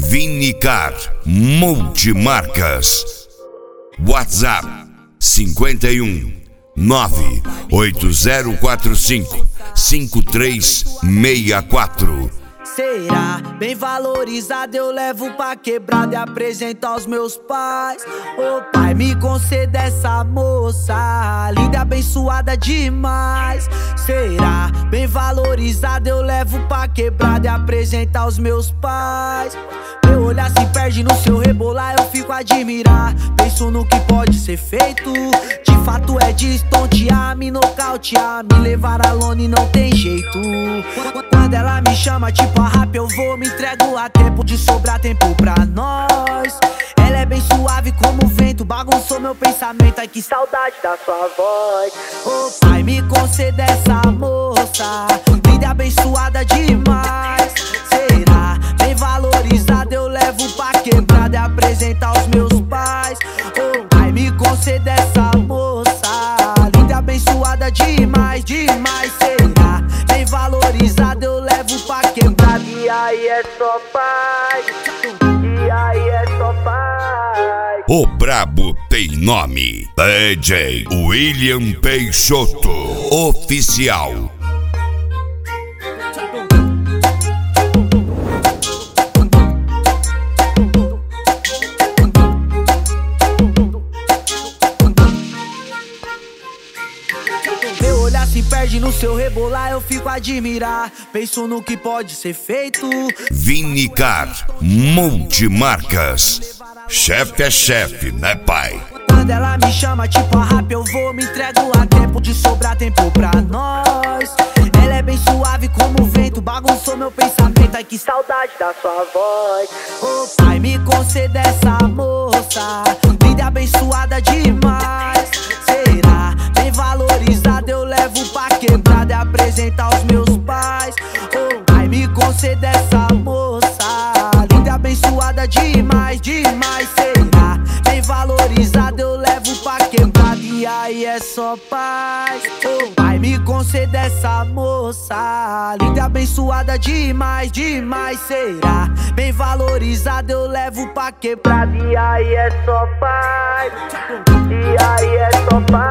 Vinicar Multimarcas. WhatsApp 51 98045 5364. Será bem valorizado, eu levo pra quebrada e apresento aos meus pais. Ô pai, me conceda essa moça, linda, abençoada demais. Será bem valorizado, eu levo pra quebrada e apresento aos meus pais. Meu olhar se perde no seu rebolar, eu fico a admirar. Penso no que pode ser feito. De fato é de estontear, me nocautear, me levar a lona e não tem jeito. Quando ela me chama tipo a rap, eu vou, me entrego a tempo de sobrar tempo pra nós. Ela é bem suave como o vento, bagunçou meu pensamento, ai que saudade da sua voz. Ô pai, me conceda essa moça, linda e abençoada demais. Será bem valorizada, eu levo pra quebrada e apresento aos meus pais. Ô pai, me conceda essa moça, linda e abençoada demais, demais. Será bem valorizada, eu levo pra quebrada e aí é só paz, e aí é só paz. O brabo tem nome: DJ William Peixoto Oficial. Meu olhar se perde no seu rebolar, eu fico a admirar. Penso no que pode ser feito. Vinicar Multimarcas. Chefe é chefe, né, pai? Quando ela me chama tipo a rap, eu vou, me entrego a tempo de sobrar tempo pra nós. Ela é bem suave como o vento, bagunçou meu pensamento, ai que saudade da sua voz. Ô pai, me conceda essa moça, linda e abençoada demais. Será bem valorizada, eu levo pra quebrada e apresento aos meus pais. Ô pai, me conceda essa moça, linda e abençoada demais, demais. Será bem valorizada, eu levo pra quebrada e aí é só paz. Ô pai, me conceda essa moça, linda e abençoada demais, demais. Será bem valorizada, eu levo pra quebrada e aí é só paz, e aí é só paz.